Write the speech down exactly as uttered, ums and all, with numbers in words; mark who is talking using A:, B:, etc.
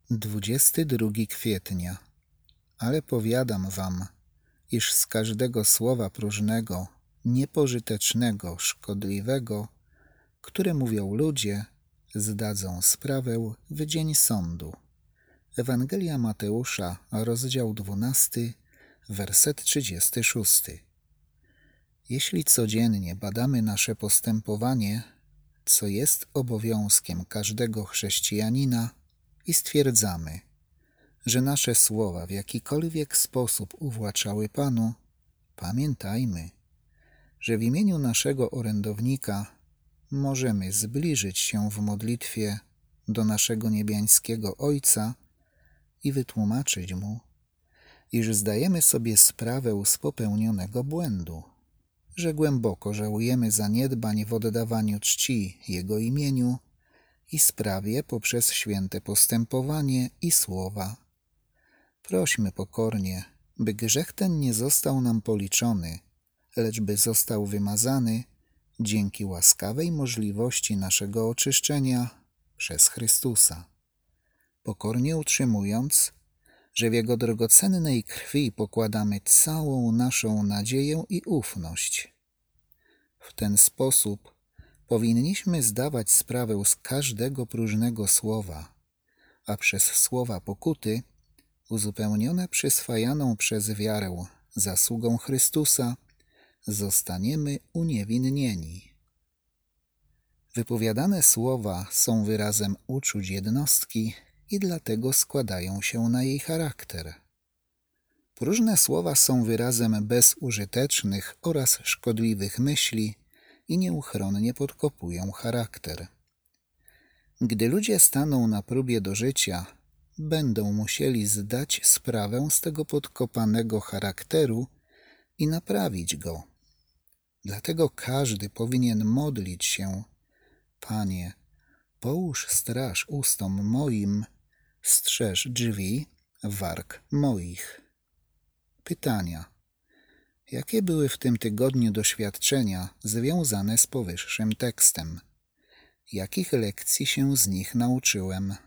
A: dwudziestego drugiego kwietnia. Ale powiadam wam, iż z każdego słowa próżnego, niepożytecznego, szkodliwego, które mówią ludzie, zdadzą sprawę w dzień sądu. Ewangelia Mateusza, rozdział dwunasty, werset trzydziesty szósty. Jeśli codziennie badamy nasze postępowanie, co jest obowiązkiem każdego chrześcijanina, i stwierdzamy, że nasze słowa w jakikolwiek sposób uwłaczały Panu, pamiętajmy, że w imieniu naszego orędownika możemy zbliżyć się w modlitwie do naszego niebiańskiego Ojca i wytłumaczyć Mu, iż zdajemy sobie sprawę z popełnionego błędu, że głęboko żałujemy zaniedbań w oddawaniu czci Jego imieniu i sprawie poprzez święte postępowanie i słowa. Prośmy pokornie, by grzech ten nie został nam policzony, lecz by został wymazany dzięki łaskawej możliwości naszego oczyszczenia przez Chrystusa. Pokornie utrzymując, że w Jego drogocennej krwi pokładamy całą naszą nadzieję i ufność. W ten sposób powinniśmy zdawać sprawę z każdego próżnego słowa, a przez słowa pokuty, uzupełnione przyswajaną przez wiarę zasługą Chrystusa, zostaniemy uniewinnieni. Wypowiadane słowa są wyrazem uczuć jednostki i dlatego składają się na jej charakter. Próżne słowa są wyrazem bezużytecznych oraz szkodliwych myśli i nieuchronnie podkopują charakter. Gdy ludzie staną na próbie do życia, będą musieli zdać sprawę z tego podkopanego charakteru i naprawić go. Dlatego każdy powinien modlić się: Panie, połóż straż ustom moim, strzeż drzwi warg moich. Pytania. Jakie były w tym tygodniu doświadczenia związane z powyższym tekstem? Jakich lekcji się z nich nauczyłem?